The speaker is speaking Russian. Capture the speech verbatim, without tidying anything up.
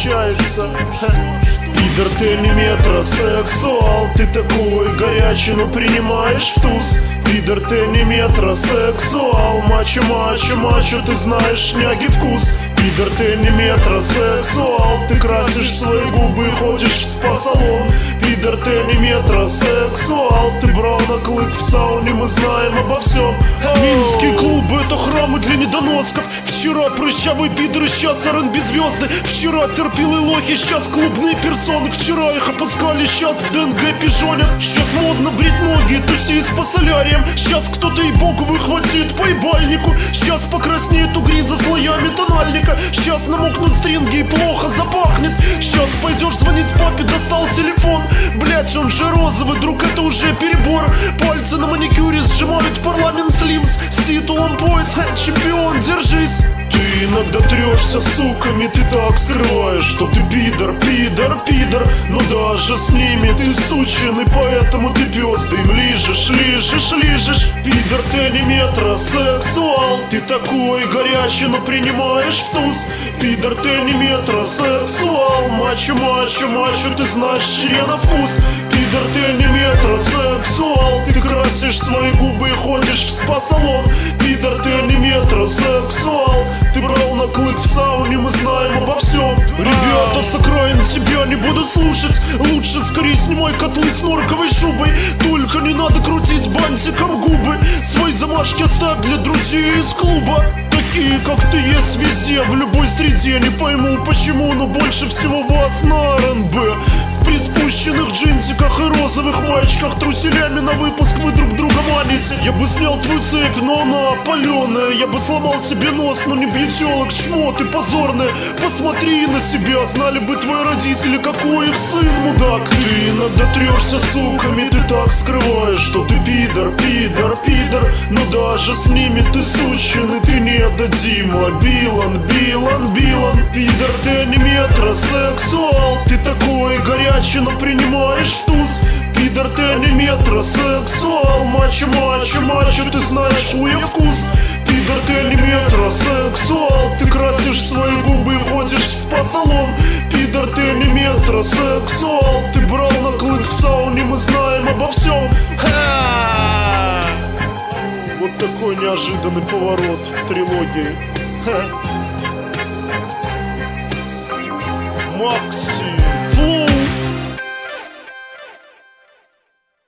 получается. Пидор, ты не метросексуал, ты такой горячий, но принимаешь в туз. Пидор, ты не метросексуал, мачо, мачо, мачо, ты знаешь шняги вкус. Пидор, ты не метросексуал, ты красишь свои губы, ходишь в спа-салон. Пидор, ты не метросексуал, ты брал на клык в сауне, мы знаем обо всем. Минские клубы — это храмы для недоносков. Вчера прыщавые пидоры, сейчас эр энд би звезды. Вчера терпилые лохи, сейчас клубные персоны. Вчера их опускали, сейчас в ДНГ пижонят. Сейчас модно брить ноги, тусить по соляриям. Сейчас кто-то и богу выхватит по ебальнику. Сейчас покраснеет угри за слоями тональника. Сейчас намокнут стринги и плохо запахнет. Сейчас пойдешь звонить папе, достал телефон. Блять, он же розовый, друг, это уже перебор. Пальцы на маникюре сжимают парламент слимс с титулом пояс, чемпион, держись. Ты иногда трешься с суками, ты так скрываешь, что ты пидор, пидор, пидор. Но даже с ними ты сучен, и поэтому ты пес, ты им лижешь, лижешь, лижешь. Пидор, ты не метросексуал, ты такой горячий, но принимаешь в туз. Пидор, ты не метросексуал, мачо, мачо, мачо, ты знаешь члена вкус. Пидор, ты не метросексуал, ты красишь свои губы и ходишь в спа-салон. Пидор, ты не метросексуал, ты брал на клык в сауне, мы знаем обо всем. Ребята с окраин тебя не будут слушать. Лучше скорее снимай котлы с норковой шубой. Только не надо крутить бантиком губы. Свои замашки оставь для друзей из клуба. Такие, как ты, есть везде, в любой среде. Не пойму почему, но больше всего вас на эр энд бэ. В приспущенных джинсиках и розовых маечках, труселями на выпуск вы друг друга маните. Я бы снял твою цепь, но она опаленная. Я бы сломал тебе нос, но не бьютелок, чмо ты позорная. Посмотри на себя, знали бы твои родители, какой их сын мудак. Ты иногда трешься суками, ты так скрываешь, что ты пидор, пидор, пидор. Но даже с ними ты сучен, и ты не Дима, Билан, Билан, Билан. Пидор, ты не метросексуал, ты такой горячий, но принимаешь в туз. Пидор, ты не метросексуал, мачо, мачо, мачо, ты знаешь хуя вкус. Пидор, ты не метросексуал, ты красишь свои губы и ходишь в спа-салон. Пидор, ты не метросексуал, ты брал на клык в сауне, мы знаем обо всем. Ха! Вот такой неожиданный поворот в трилогии. Ха. Максим.